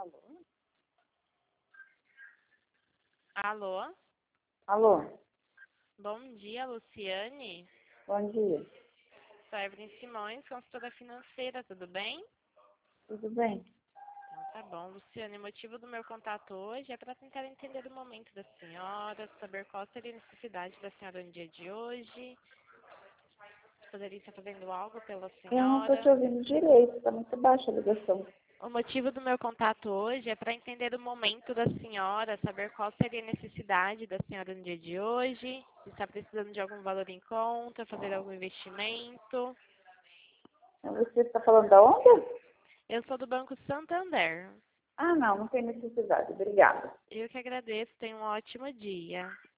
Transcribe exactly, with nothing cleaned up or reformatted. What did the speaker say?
Alô? Alô? Alô? Bom dia, Luciane. Bom dia. Sou Evelyn Simões, consultora financeira, tudo bem? Tudo bem? Então tá bom. Luciane, o motivo do meu contato hoje é para tentar entender o momento da senhora, saber qual seria a necessidade da senhora no dia de hoje. Poderia estar fazendo algo pela Eu não estou te senhora. ouvindo direito, está muito baixa a ligação. O motivo do meu contato hoje é para entender o momento da senhora, saber qual seria a necessidade da senhora no dia de hoje, se está precisando de algum valor em conta, fazer algum investimento. Você está falando da onde? Eu sou do Banco Santander. Ah, não, não tem necessidade. Obrigada. Eu que agradeço, tenha um ótimo dia.